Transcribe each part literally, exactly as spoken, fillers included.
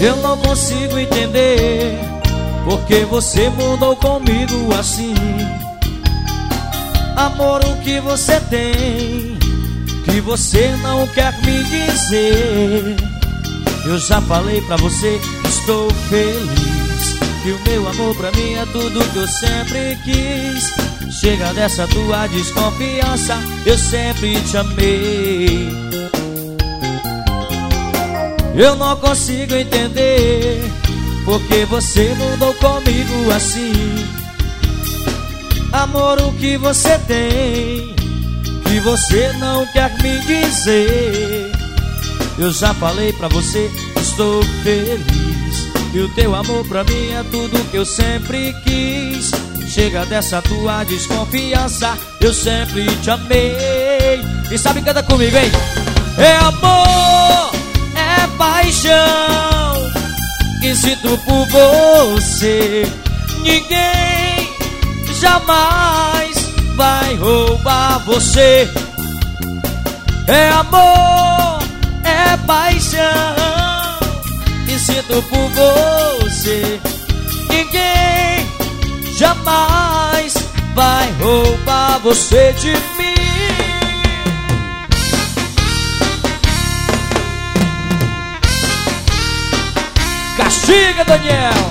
Eu não consigo entender porque você mudou comigo assim. Amor, o que você tem que você não quer me dizer? Eu já falei pra você que estou feliz, que o meu amor pra mim é tudo que eu sempre quis. Chega dessa tua desconfiança, eu sempre te amei. Eu não consigo entender porque você mudou comigo assim. Amor, o que você tem que você não quer me dizer? Eu já falei pra você que estou feliz, que o teu amor pra mim é tudo que eu sempre quis. Chega dessa tua desconfiança, eu sempre te amei. E sabe, canta comigo, hein? É amor, é paixão que sinto por você. Ninguém jamais vai roubar você. É amor, é paixão que sinto por você. Ninguém jamais vai roubar você de mim. Castiga, Daniel.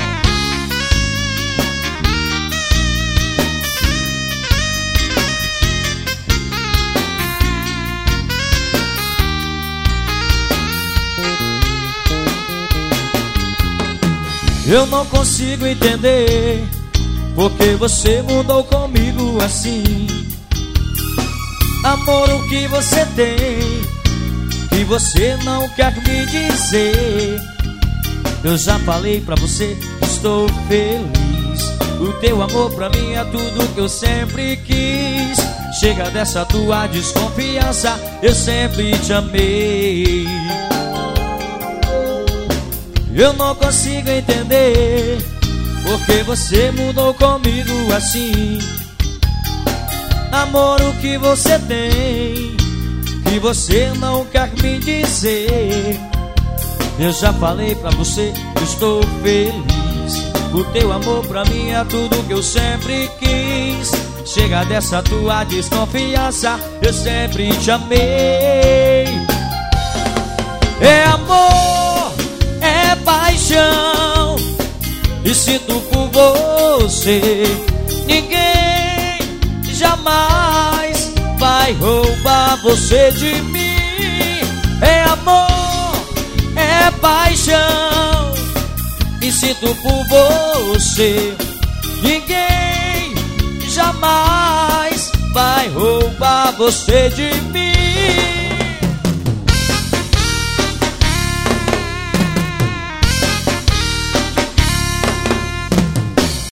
Eu não consigo entender porque você mudou comigo assim. Amor, o que você tem que você não quer me dizer? Eu já falei pra você que estou feliz, o teu amor pra mim é tudo que eu sempre quis. Chega dessa tua desconfiança, eu sempre te amei. Eu não consigo entender porque você mudou comigo assim. Amor, o que você tem que você não quer me dizer? Eu já falei pra você que estou feliz, o teu amor pra mim é tudo que eu sempre quis. Chega dessa tua desconfiança, eu sempre te amei. É amor, é paixão e sinto por você. Ninguém jamais vai roubar você de mim. É amor, é paixão e sinto por você. Ninguém jamais vai roubar você de mim.